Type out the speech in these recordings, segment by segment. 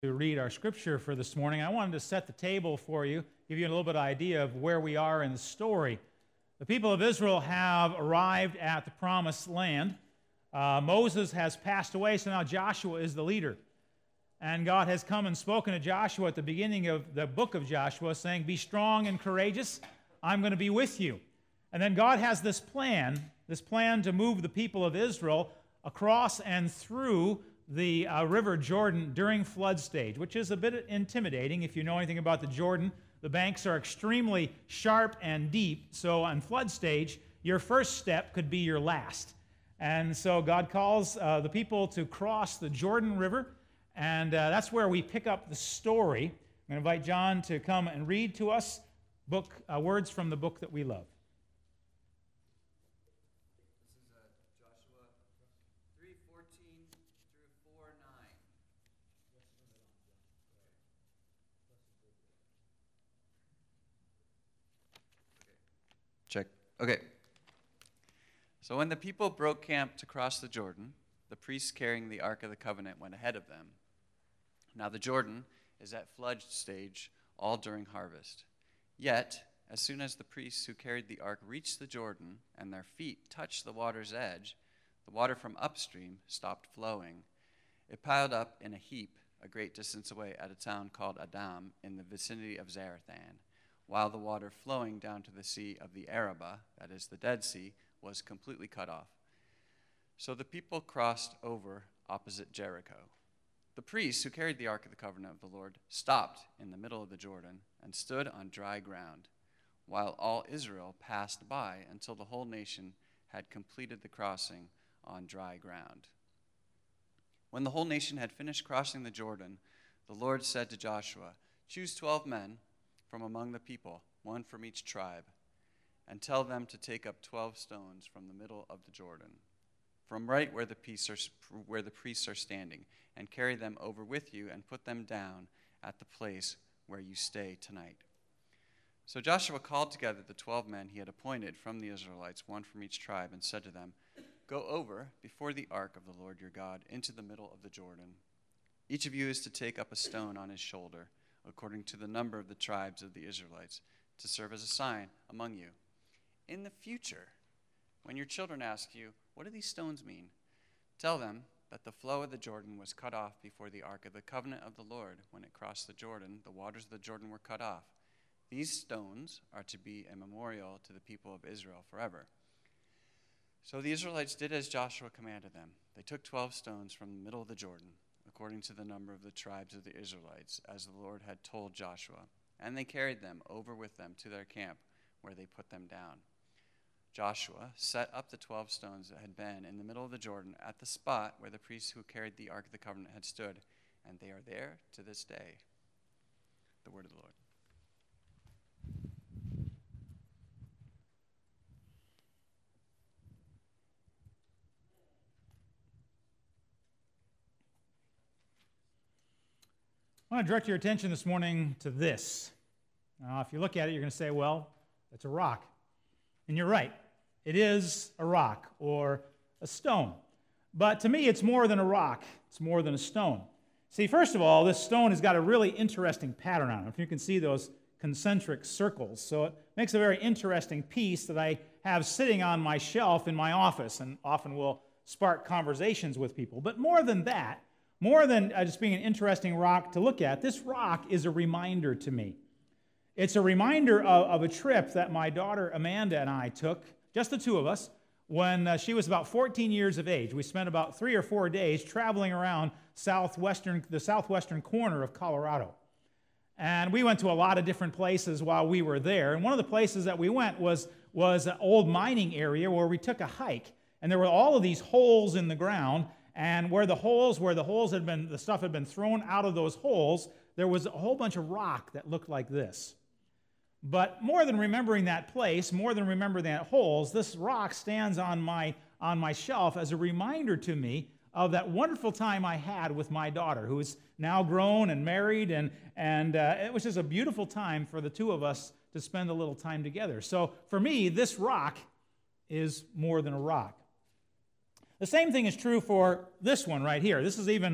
To read our scripture for this morning. I wanted to set the table for you, give you a little bit of idea of where we are in the story. The people of Israel have arrived at the promised land. Moses has passed away, so now Joshua is the leader. And God has come and spoken to Joshua at the beginning of the book of Joshua, saying, "Be strong and courageous. I'm going to be with you." And then God has this plan to move the people of Israel across and through the River Jordan during flood stage, which is a bit intimidating if you know anything about the Jordan. The banks are extremely sharp and deep, so on flood stage, your first step could be your last. And so God calls the people to cross the Jordan River, and that's where we pick up the story. I'm going to invite John to come and read to us words from the book that we love. Check. Okay. So when the people broke camp to cross the Jordan, the priests carrying the Ark of the Covenant went ahead of them. Now the Jordan is at flood stage all during harvest. Yet, as soon as the priests who carried the ark reached the Jordan and their feet touched the water's edge, the water from upstream stopped flowing. It piled up in a heap a great distance away at a town called Adam in the vicinity of Zarethan, while the water flowing down to the Sea of the Arabah, that is the Dead Sea, was completely cut off. So the people crossed over opposite Jericho. The priests who carried the Ark of the Covenant of the Lord stopped in the middle of the Jordan and stood on dry ground, while all Israel passed by until the whole nation had completed the crossing on dry ground. When the whole nation had finished crossing the Jordan, the Lord said to Joshua, "Choose 12 men from among the people, one from each tribe, and tell them to take up 12 stones from the middle of the Jordan, from right where the priests are standing, and carry them over with you and put them down at the place where you stay tonight." So Joshua called together the 12 men he had appointed from the Israelites, one from each tribe, and said to them, "Go over before the ark of the Lord your God into the middle of the Jordan. Each of you is to take up a stone on his shoulder, according to the number of the tribes of the Israelites, to serve as a sign among you. In the future, when your children ask you, 'What do these stones mean?' tell them that the flow of the Jordan was cut off before the ark of the covenant of the Lord. When it crossed the Jordan, the waters of the Jordan were cut off. These stones are to be a memorial to the people of Israel forever." So the Israelites did as Joshua commanded them. They took 12 stones from the middle of the Jordan, according to the number of the tribes of the Israelites, as the Lord had told Joshua, and they carried them over with them to their camp, where they put them down. Joshua set up the 12 stones that had been in the middle of the Jordan at the spot where the priests who carried the Ark of the Covenant had stood, and they are there to this day. The word of the Lord. I want to direct your attention this morning to this. Now, if you look at it, you're going to say, well, it's a rock. And you're right. It is a rock or a stone. But to me, it's more than a rock. It's more than a stone. See, first of all, this stone has got a really interesting pattern on it. If you can see those concentric circles. So it makes a very interesting piece that I have sitting on my shelf in my office and often will spark conversations with people. But more than that, more than just being an interesting rock to look at, this rock is a reminder to me. It's a reminder of a trip that my daughter Amanda and I took, just the two of us, when she was about 14 years of age. We spent about 3 or 4 days traveling around the southwestern corner of Colorado. And we went to a lot of different places while we were there. And one of the places that we went was an old mining area where we took a hike. And there were all of these holes in the ground. And where the stuff had been thrown out of those holes, there was a whole bunch of rock that looked like this. But more than remembering that place, more than remembering that holes, this rock stands on my shelf as a reminder to me of that wonderful time I had with my daughter, who is now grown and married, and it was just a beautiful time for the two of us to spend a little time together. So for me, this rock is more than a rock. The same thing is true for this one right here. This is even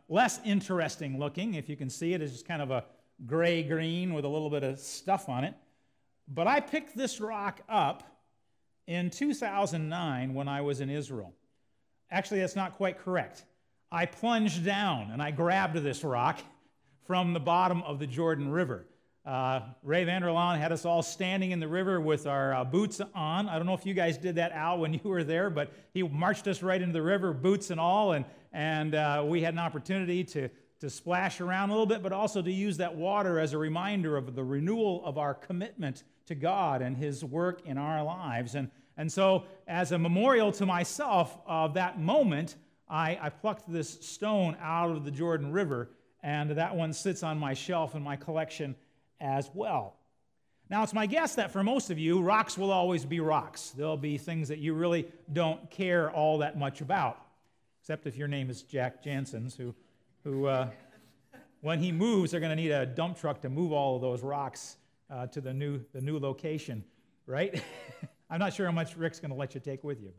less interesting looking. If you can see it, it's just kind of a gray-green with a little bit of stuff on it. But I picked this rock up in 2009 when I was in Israel. Actually, that's not quite correct. I plunged down and I grabbed this rock from the bottom of the Jordan River. Ray Vander Laan had us all standing in the river with our boots on. I don't know if you guys did that, Al, when you were there, but he marched us right into the river, boots and all, and we had an opportunity to splash around a little bit, but also to use that water as a reminder of the renewal of our commitment to God and His work in our lives. And so, as a memorial to myself of that moment, I plucked this stone out of the Jordan River, and that one sits on my shelf in my collection as well. Now, it's my guess that for most of you, rocks will always be rocks. There'll be things that you really don't care all that much about, except if your name is Jack Jansen's, who when he moves, they're going to need a dump truck to move all of those rocks to the new location, right? I'm not sure how much Rick's going to let you take with you,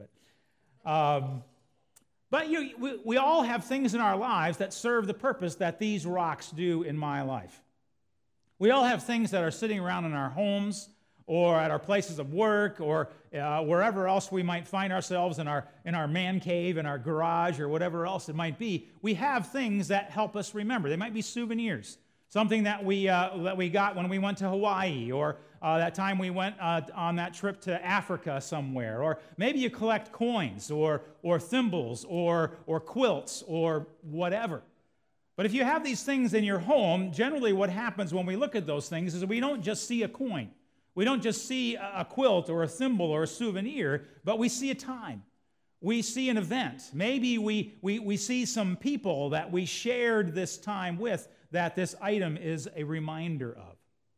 but we all have things in our lives that serve the purpose that these rocks do in my life. We all have things that are sitting around in our homes or at our places of work or wherever else we might find ourselves in our man cave, in our garage, or whatever else it might be. We have things that help us remember. They might be souvenirs, something that we got when we went to Hawaii, or that time we went on that trip to Africa somewhere, or maybe you collect coins or thimbles or quilts or whatever. But if you have these things in your home, generally what happens when we look at those things is we don't just see a coin. We don't just see a quilt or a thimble or a souvenir, but we see a time. We see an event. Maybe we see some people that we shared this time with that this item is a reminder of.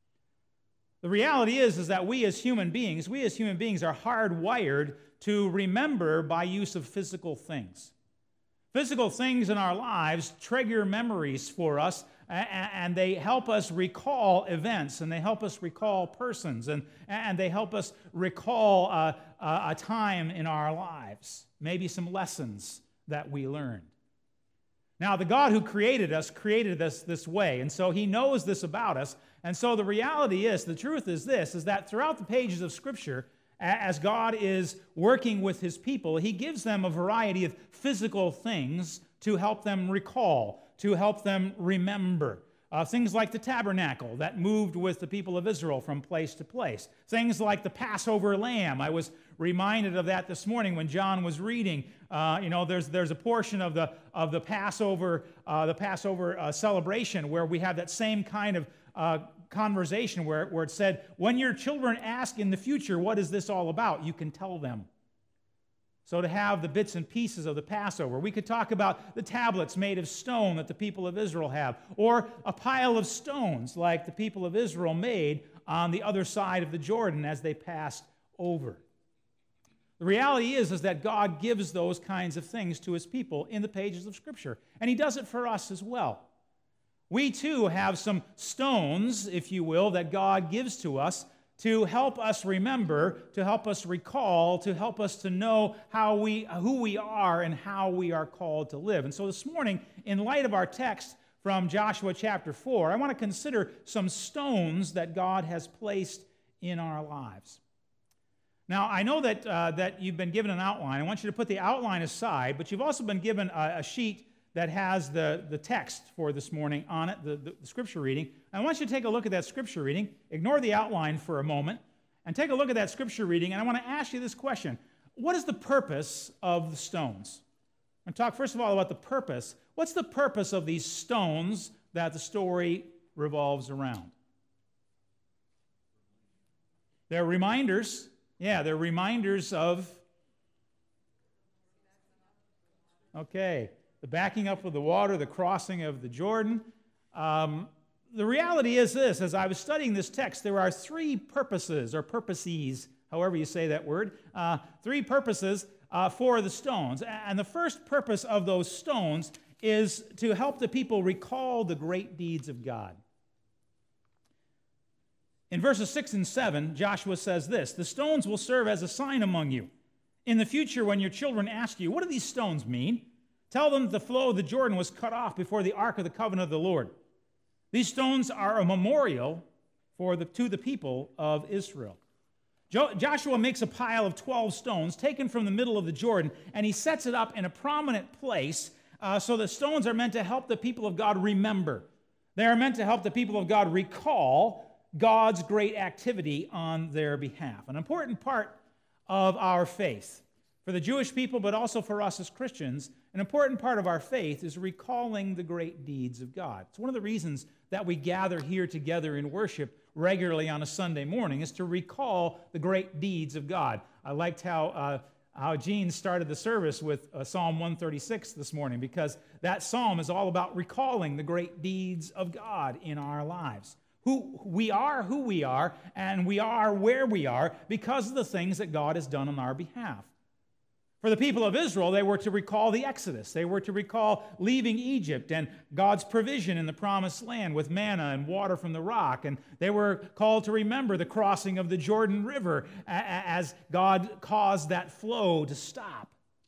The reality is that we as human beings are hardwired to remember by use of physical things. Physical things in our lives trigger memories for us, and they help us recall events, and they help us recall persons, and they help us recall a time in our lives, maybe some lessons that we learned. Now, the God who created us this way, and so He knows this about us, and so the reality is, the truth is this, is that throughout the pages of Scripture, as God is working with His people, He gives them a variety of physical things to help them recall, to help them remember. Things like the tabernacle that moved with the people of Israel from place to place. Things like the Passover lamb. I was reminded of that this morning when John was reading. There's a portion of the Passover celebration where we have that same kind of conversation where it said, when your children ask in the future, what is this all about? You can tell them. So to have the bits and pieces of the Passover. We could talk about the tablets made of stone that the people of Israel have, or a pile of stones like the people of Israel made on the other side of the Jordan as they passed over. The reality is that God gives those kinds of things to His people in the pages of Scripture, and He does it for us as well. We too have some stones, if you will, that God gives to us to help us remember, to help us recall, to help us to know who we are and how we are called to live. And so this morning, in light of our text from Joshua chapter 4, I want to consider some stones that God has placed in our lives. Now, I know that you've been given an outline. I want you to put the outline aside, but you've also been given a sheet that has the text for this morning on it, the scripture reading. I want you to take a look at that scripture reading, ignore the outline for a moment, and take a look at that scripture reading, and I want to ask you this question. What is the purpose of the stones? I'm going to talk first of all about the purpose. What's the purpose of these stones that the story revolves around? They're reminders. Yeah, they're reminders of... Okay. The backing up of the water, the crossing of the Jordan. The reality is this, as I was studying this text, there are three purposes, or purposes, however you say that word, three purposes for the stones. And the first purpose of those stones is to help the people recall the great deeds of God. In verses 6 and 7, Joshua says this, "The stones will serve as a sign among you. In the future, when your children ask you, what do these stones mean? Tell them the flow of the Jordan was cut off before the ark of the covenant of the Lord. These stones are a memorial to the people of Israel. Joshua makes a pile of 12 stones taken from the middle of the Jordan, and he sets it up in a prominent place so the stones are meant to help the people of God remember. They are meant to help the people of God recall God's great activity on their behalf. An important part of our faith, for the Jewish people, but also for us as Christians, an important part of our faith is recalling the great deeds of God. It's one of the reasons that we gather here together in worship regularly on a Sunday morning, is to recall the great deeds of God. I liked how Gene started the service with Psalm 136 this morning, because that psalm is all about recalling the great deeds of God in our lives. Who we are, and we are where we are because of the things that God has done on our behalf. For the people of Israel, they were to recall the Exodus. They were to recall leaving Egypt and God's provision in the promised land with manna and water from the rock. And they were called to remember the crossing of the Jordan River as God caused that flow to stop.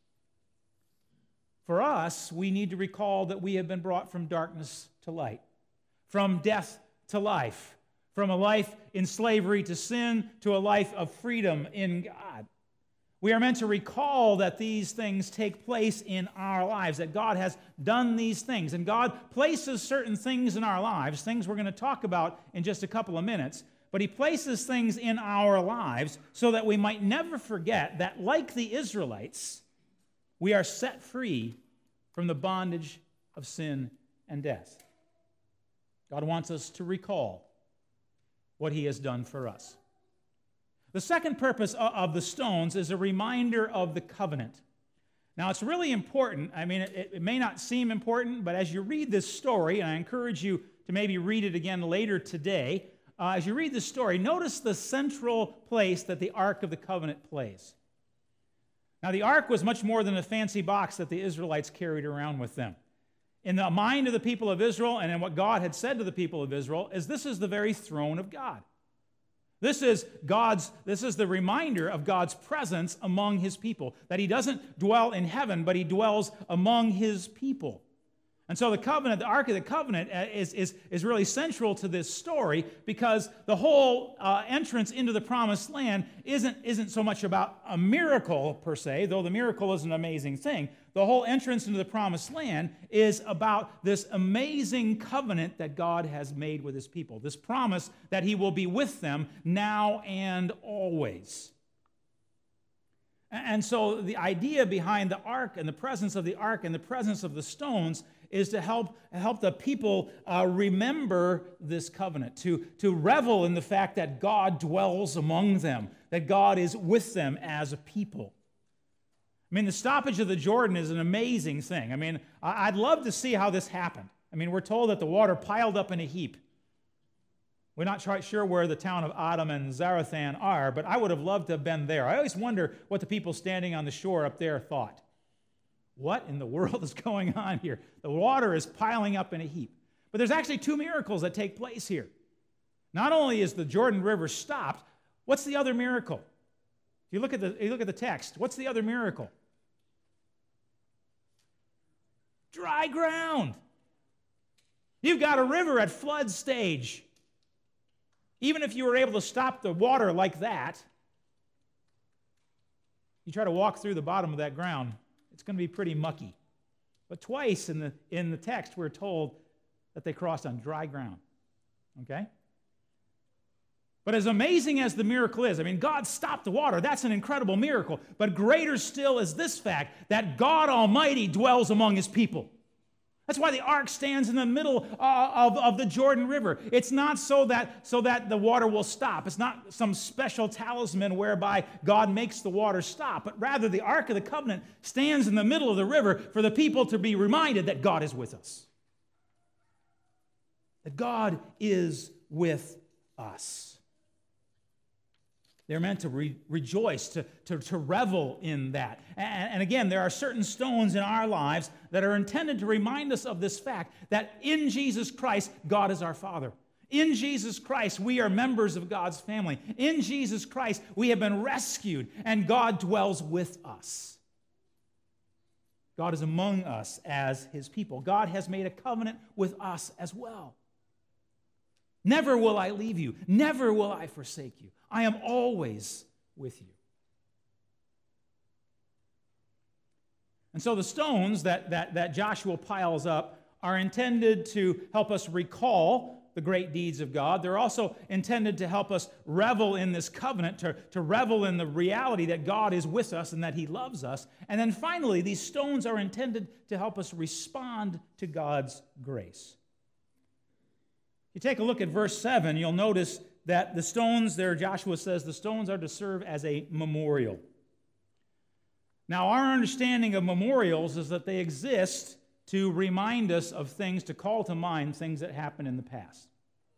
For us, we need to recall that we have been brought from darkness to light, from death to life, from a life in slavery to sin to a life of freedom in God. We are meant to recall that these things take place in our lives, that God has done these things. And God places certain things in our lives, things we're going to talk about in just a couple of minutes, but He places things in our lives so that we might never forget that, like the Israelites, we are set free from the bondage of sin and death. God wants us to recall what He has done for us. The second purpose of the stones is a reminder of the covenant. Now, it's really important. I mean, it may not seem important, but as you read this story, and I encourage you to maybe read it again later today, as you read this story, notice the central place that the Ark of the Covenant plays. Now, the Ark was much more than a fancy box that the Israelites carried around with them. In the mind of the people of Israel, and in what God had said to the people of Israel, this is the very throne of God. This is the reminder of God's presence among His people, that He doesn't dwell in heaven, but He dwells among His people. And so the covenant, the Ark of the Covenant, is really central to this story, because the whole entrance into the Promised Land isn't so much about a miracle per se, though the miracle is an amazing thing. The whole entrance into the Promised Land is about this amazing covenant that God has made with His people, this promise that He will be with them now and always. And so the idea behind the ark and the presence of the ark and the presence of the stones is to help the people remember this covenant, to revel in the fact that God dwells among them, that God is with them as a people. I mean, the stoppage of the Jordan is an amazing thing. I mean, I'd love to see how this happened. I mean, we're told that the water piled up in a heap. We're not quite sure where the town of Adam and Zarethan are, but I would have loved to have been there. I always wonder what the people standing on the shore up there thought. What in the world is going on here? The water is piling up in a heap. But there's actually two miracles that take place here. Not only is the Jordan River stopped, what's the other miracle? If you look at the text, what's the other miracle? Dry ground. You've got a river at flood stage. Even if you were able to stop the water like that, you try to walk through the bottom of that ground, it's going to be pretty mucky. But twice in the text, we're told that they crossed on dry ground. Okay? But as amazing as the miracle is, I mean, God stopped the water. That's an incredible miracle. But greater still is this fact that God Almighty dwells among His people. That's why the ark stands in the middle of the Jordan River. It's not so that the water will stop. It's not some special talisman whereby God makes the water stop, but rather the Ark of the Covenant stands in the middle of the river for the people to be reminded that God is with us. That God is with us. They're meant to rejoice, to revel in that. And again, there are certain stones in our lives that are intended to remind us of this fact that in Jesus Christ, God is our Father. In Jesus Christ, we are members of God's family. In Jesus Christ, we have been rescued, and God dwells with us. God is among us as his people. God has made a covenant with us as well. Never will I leave you. Never will I forsake you. I am always with you. And so the stones that Joshua piles up are intended to help us recall the great deeds of God. They're also intended to help us revel in this covenant, to revel in the reality that God is with us and that he loves us. And then finally, these stones are intended to help us respond to God's grace. If you take a look at verse 7, you'll notice that the stones there, Joshua says, the stones are to serve as a memorial. Now, our understanding of memorials is that they exist to remind us of things, to call to mind things that happened in the past.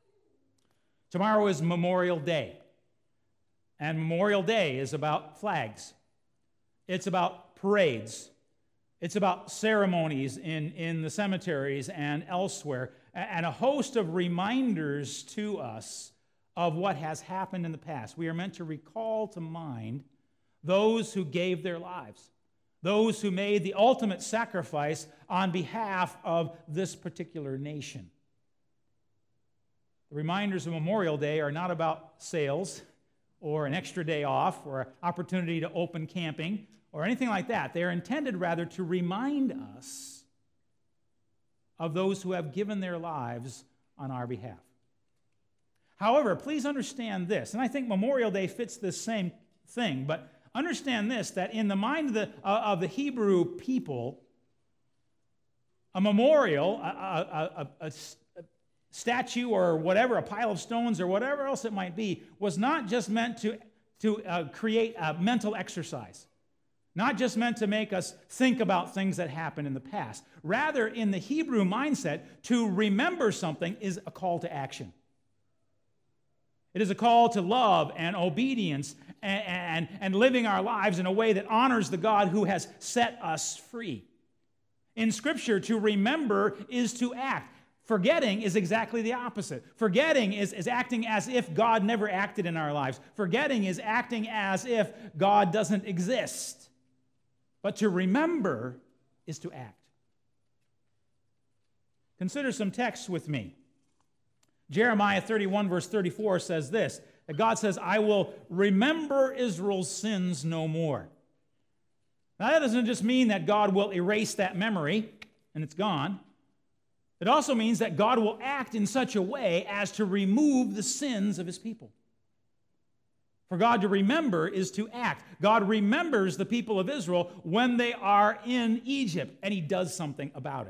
Tomorrow is Memorial Day. And Memorial Day is about flags. It's about parades. It's about ceremonies in the cemeteries and elsewhere, and a host of reminders to us of what has happened in the past. We are meant to recall to mind those who gave their lives, those who made the ultimate sacrifice on behalf of this particular nation. The reminders of Memorial Day are not about sales or an extra day off or an opportunity to open camping or anything like that. They are intended rather to remind us of those who have given their lives on our behalf. However, please understand this, and I think Memorial Day fits this same thing, but understand this, that in the mind of the Hebrew people, a memorial, a statue or whatever, a pile of stones or whatever else it might be, was not just meant to create a mental exercise, not just meant to make us think about things that happened in the past. Rather, in the Hebrew mindset, to remember something is a call to action. It is a call to love and obedience and living our lives in a way that honors the God who has set us free. In Scripture, to remember is to act. Forgetting is exactly the opposite. Forgetting is acting as if God never acted in our lives. Forgetting is acting as if God doesn't exist. But to remember is to act. Consider some texts with me. Jeremiah 31 verse 34 says this, that God says, I will remember Israel's sins no more. Now that doesn't just mean that God will erase that memory and it's gone. It also means that God will act in such a way as to remove the sins of his people. For God to remember is to act. God remembers the people of Israel when they are in Egypt, and he does something about it.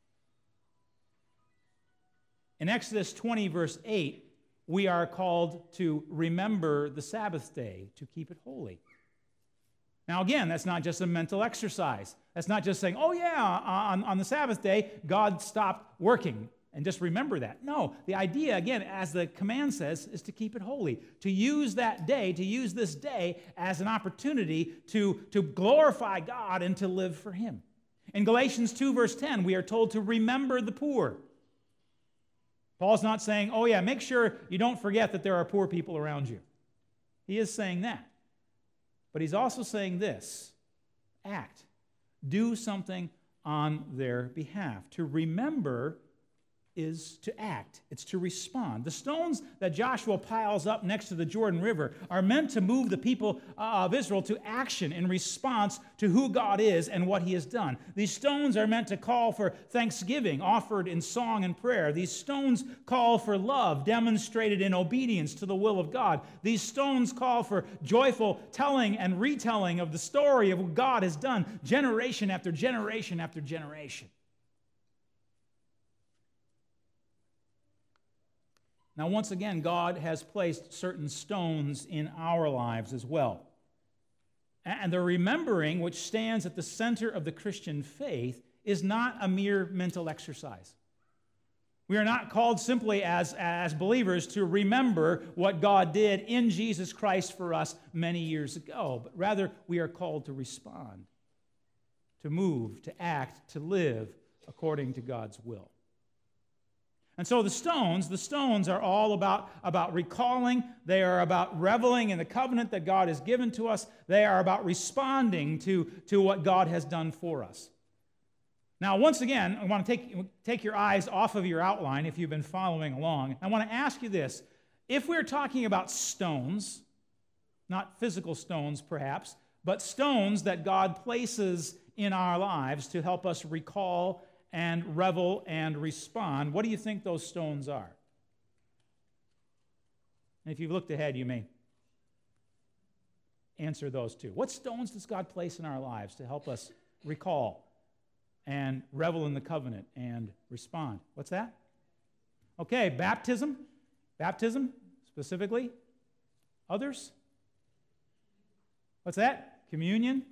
In Exodus 20, verse 8, we are called to remember the Sabbath day, to keep it holy. Now again, that's not just a mental exercise. That's not just saying, oh yeah, on the Sabbath day, God stopped working, and just remember that. No, the idea, again, as the command says, is to keep it holy. To use that day, to use this day as an opportunity to glorify God and to live for him. In Galatians 2, verse 10, we are told to remember the poor. Paul's not saying, oh yeah, make sure you don't forget that there are poor people around you. He is saying that. But he's also saying this, act. Do something on their behalf. To remember is to act. It's to respond. The stones that Joshua piles up next to the Jordan River are meant to move the people of Israel to action in response to who God is and what he has done. These stones are meant to call for thanksgiving offered in song and prayer. These stones call for love demonstrated in obedience to the will of God. These stones call for joyful telling and retelling of the story of what God has done generation after generation after generation. Now, once again, God has placed certain stones in our lives as well. And the remembering, which stands at the center of the Christian faith, is not a mere mental exercise. We are not called simply as believers to remember what God did in Jesus Christ for us many years ago, but rather we are called to respond, to move, to act, to live according to God's will. And so the stones are all about recalling. They are about reveling in the covenant that God has given to us. They are about responding to what God has done for us. Now, once again, I want to take your eyes off of your outline if you've been following along. I want to ask you this. If we're talking about stones, not physical stones perhaps, but stones that God places in our lives to help us recall and revel and respond, what do you think those stones are? And if you've looked ahead, you may answer those too. What stones does God place in our lives to help us recall and revel in the covenant and respond? What's that? Okay, baptism. Baptism, specifically. Others? What's that? Communion.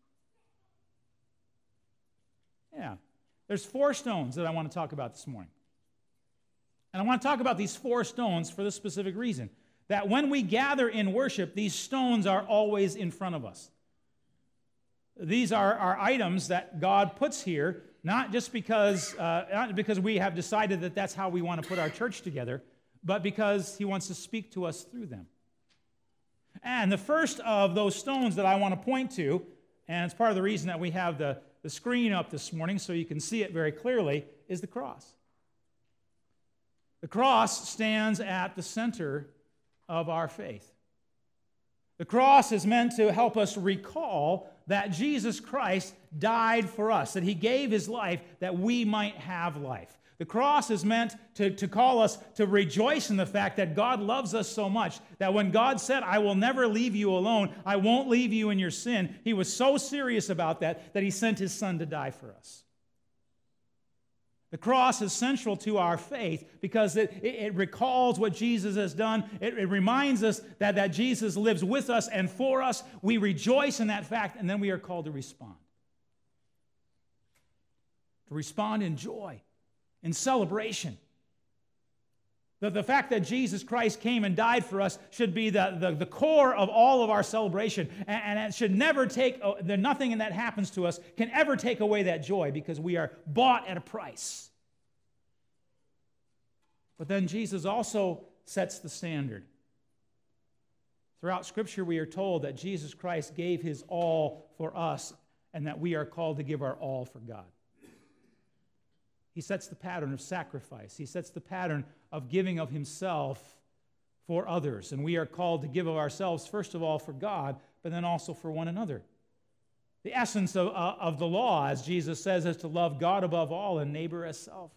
Yeah. There's 4 stones that I want to talk about this morning. And I want to talk about these 4 stones for this specific reason. That when we gather in worship, these stones are always in front of us. These are items that God puts here, not because we have decided that that's how we want to put our church together, but because He wants to speak to us through them. And the first of those stones that I want to point to, and it's part of the reason that we have the screen up this morning so you can see it very clearly, is the cross. The cross stands at the center of our faith. The cross is meant to help us recall that Jesus Christ died for us, that He gave His life that we might have life. The cross is meant to call us to rejoice in the fact that God loves us so much that when God said, "I will never leave you alone, I won't leave you in your sin," He was so serious about that He sent His Son to die for us. The cross is central to our faith because it recalls what Jesus has done. It reminds us that Jesus lives with us and for us. We rejoice in that fact, and then we are called to respond. To respond in joy, in celebration. The fact that Jesus Christ came and died for us should be the core of all of our celebration. And it should never nothing that happens to us can ever take away that joy because we are bought at a price. But then Jesus also sets the standard. Throughout Scripture, we are told that Jesus Christ gave His all for us and that we are called to give our all for God. He sets the pattern of sacrifice. He sets the pattern of giving of Himself for others. And we are called to give of ourselves, first of all, for God, but then also for one another. The essence of the law, as Jesus says, is to love God above all and neighbor as self.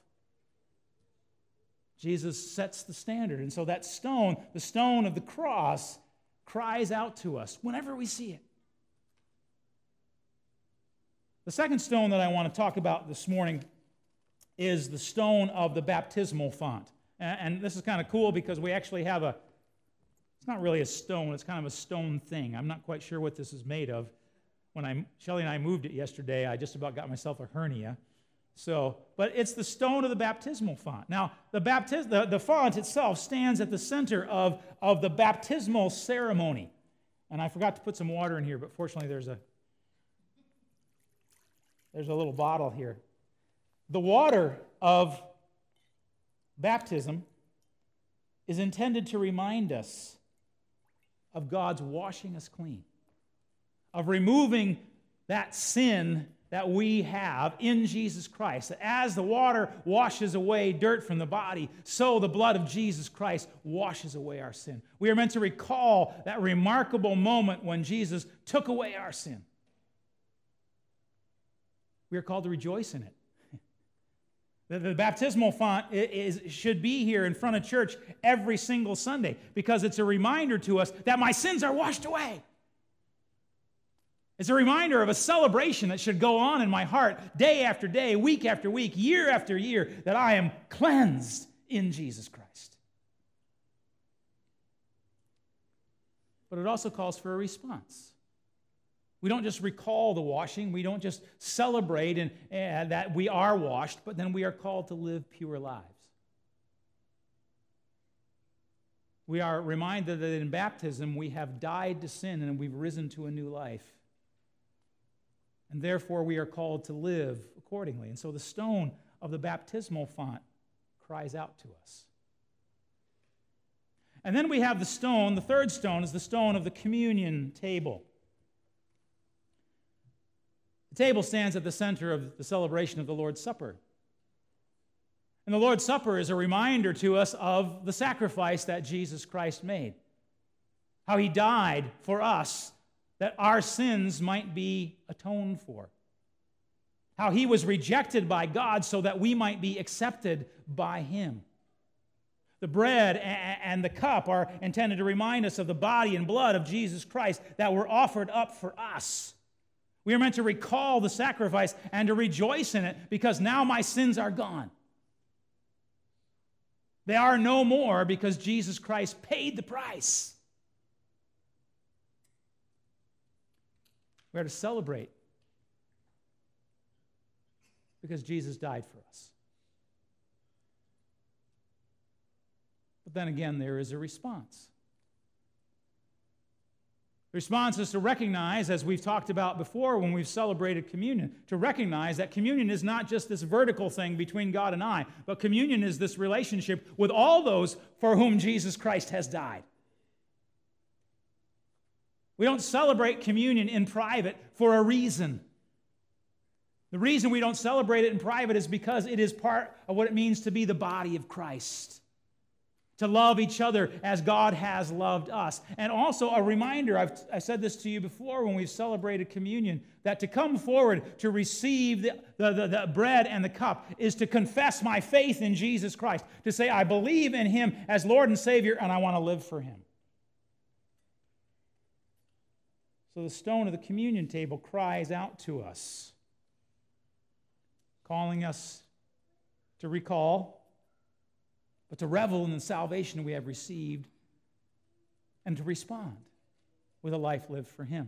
Jesus sets the standard. And so that stone, the stone of the cross, cries out to us whenever we see it. The second stone that I want to talk about this morning is the stone of the baptismal font. And this is kind of cool because we actually have it's not really a stone, it's kind of a stone thing. I'm not quite sure what this is made of. When Shelley and I moved it yesterday, I just about got myself a hernia. But it's the stone of the baptismal font. Now, the font itself stands at the center of the baptismal ceremony. And I forgot to put some water in here, but fortunately there's a little bottle here. The water of baptism is intended to remind us of God's washing us clean, of removing that sin that we have in Jesus Christ. That as the water washes away dirt from the body, so the blood of Jesus Christ washes away our sin. We are meant to recall that remarkable moment when Jesus took away our sin. We are called to rejoice in it. The baptismal font should be here in front of church every single Sunday because it's a reminder to us that my sins are washed away. It's a reminder of a celebration that should go on in my heart day after day, week after week, year after year, that I am cleansed in Jesus Christ. But it also calls for a response. We don't just recall the washing. We don't just celebrate that we are washed, but then we are called to live pure lives. We are reminded that in baptism we have died to sin and we've risen to a new life. And therefore we are called to live accordingly. And so the stone of the baptismal font cries out to us. And then we have the third stone is the stone of the communion table. The table stands at the center of the celebration of the Lord's Supper. And the Lord's Supper is a reminder to us of the sacrifice that Jesus Christ made. How he died for us that our sins might be atoned for. How he was rejected by God so that we might be accepted by him. The bread and the cup are intended to remind us of the body and blood of Jesus Christ that were offered up for us. We are meant to recall the sacrifice and to rejoice in it because now my sins are gone. They are no more because Jesus Christ paid the price. We are to celebrate because Jesus died for us. But then again, there is a response. The response is to recognize, as we've talked about before when we've celebrated communion, to recognize that communion is not just this vertical thing between God and I, but communion is this relationship with all those for whom Jesus Christ has died. We don't celebrate communion in private for a reason. The reason we don't celebrate it in private is because it is part of what it means to be the body of Christ. To love each other as God has loved us. And also a reminder, I said this to you before when we've celebrated communion, that to come forward to receive the bread and the cup is to confess my faith in Jesus Christ. To say, I believe in him as Lord and Savior and I want to live for him. So the stone of the communion table cries out to us, calling us to recall, but to revel in the salvation we have received and to respond with a life lived for him.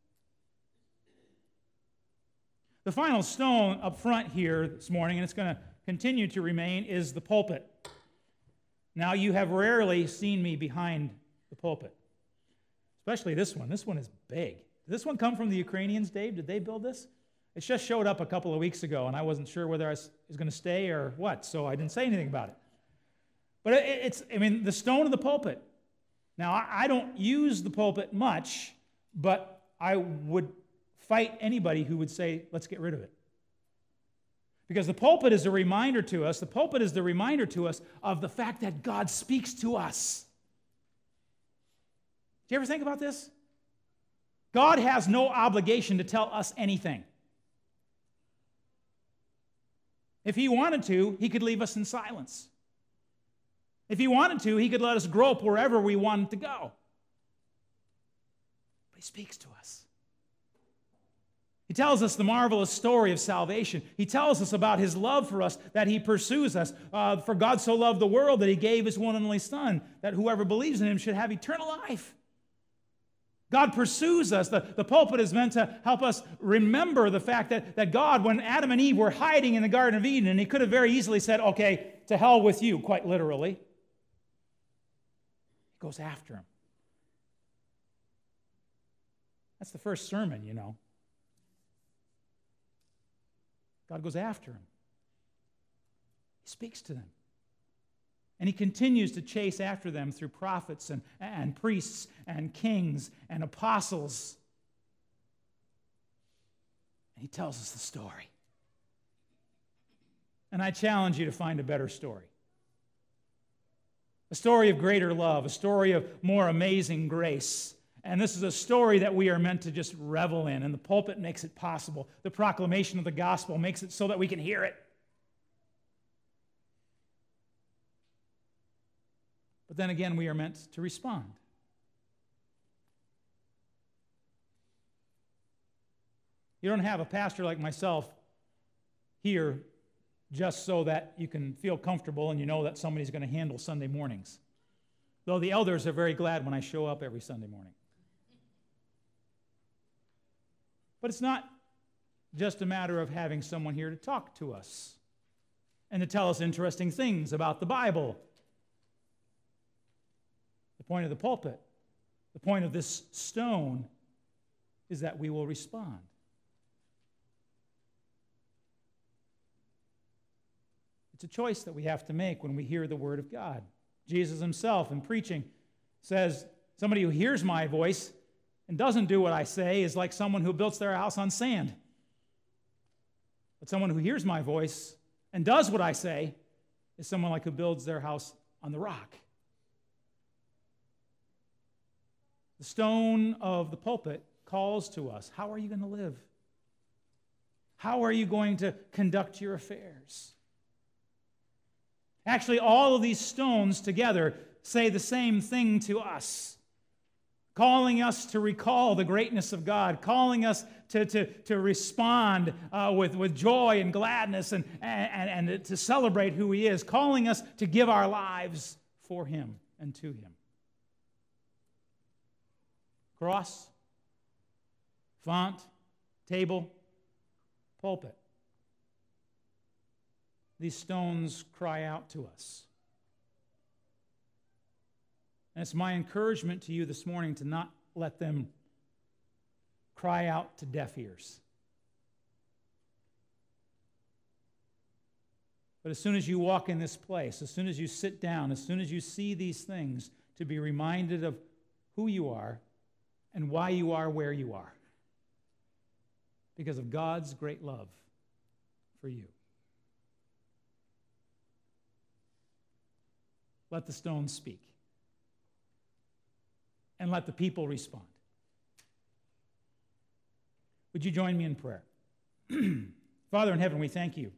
The final stone up front here this morning, and it's going to continue to remain, is the pulpit. Now, you have rarely seen me behind the pulpit, especially this one. This one is big. Did this one come from the Ukrainians, Dave? Did they build this? It just showed up a couple of weeks ago, and I wasn't sure whether I was going to stay or what, so I didn't say anything about it. But the stone of the pulpit. Now, I don't use the pulpit much, but I would fight anybody who would say, let's get rid of it. Because the pulpit is a reminder to us, of the fact that God speaks to us. Do you ever think about this? God has no obligation to tell us anything. If he wanted to, he could leave us in silence. If he wanted to, he could let us grope wherever we wanted to go. But he speaks to us. He tells us the marvelous story of salvation. He tells us about his love for us, that he pursues us. For God so loved the world that he gave his one and only Son, that whoever believes in him should have eternal life. God pursues us. The pulpit is meant to help us remember the fact that God, when Adam and Eve were hiding in the Garden of Eden, and he could have very easily said, okay, to hell with you, quite literally. Goes after him. That's the first sermon, you know. God goes after him. He speaks to them. And he continues to chase after them through prophets and priests and kings and apostles. And he tells us the story. And I challenge you to find a better story. A story of greater love, a story of more amazing grace. And this is a story that we are meant to just revel in, and the pulpit makes it possible. The proclamation of the gospel makes it so that we can hear it. But then again, we are meant to respond. You don't have a pastor like myself here just so that you can feel comfortable and you know that somebody's going to handle Sunday mornings. Though the elders are very glad when I show up every Sunday morning. But it's not just a matter of having someone here to talk to us and to tell us interesting things about the Bible. The point of the pulpit, the point of this stone, is that we will respond. It's a choice that we have to make when we hear the Word of God. Jesus himself in preaching says, somebody who hears my voice and doesn't do what I say is like someone who builds their house on sand. But someone who hears my voice and does what I say is someone like who builds their house on the rock. The stone of the pulpit calls to us. How are you going to live? How are you going to conduct your affairs? Actually, all of these stones together say the same thing to us, calling us to recall the greatness of God, calling us to respond with joy and gladness and to celebrate who He is, calling us to give our lives for Him and to Him. Cross, font, table, pulpit. These stones cry out to us. And it's my encouragement to you this morning to not let them cry out to deaf ears. But as soon as you walk in this place, as soon as you sit down, as soon as you see these things, to be reminded of who you are and why you are where you are. Because of God's great love for you. Let the stones speak. And let the people respond. Would you join me in prayer? Father in heaven, we thank you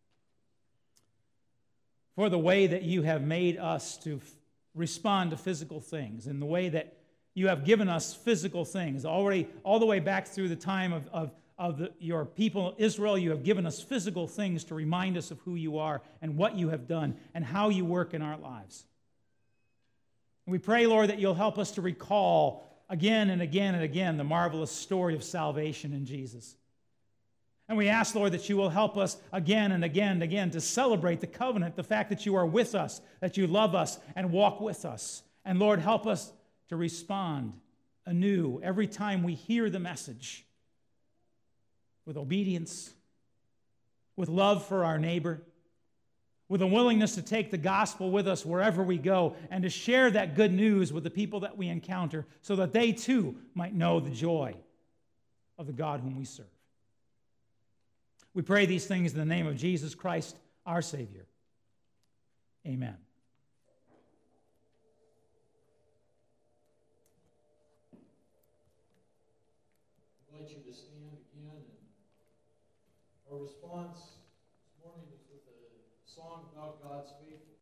for the way that you have made us to respond to physical things, and the way that you have given us physical things. Already, all the way back through the time of your people, Israel, you have given us physical things to remind us of who you are and what you have done and how you work in our lives. And we pray, Lord, that you'll help us to recall again and again and again the marvelous story of salvation in Jesus. And we ask, Lord, that you will help us again and again and again to celebrate the covenant, the fact that you are with us, that you love us and walk with us. And Lord, help us to respond anew every time we hear the message with obedience, with love for our neighbor, with a willingness to take the gospel with us wherever we go and to share that good news with the people that we encounter so that they too might know the joy of the God whom we serve. We pray these things in the name of Jesus Christ, our Savior. Amen. I invite you to stand again, and our response this morning is with a song about God's faithfulness.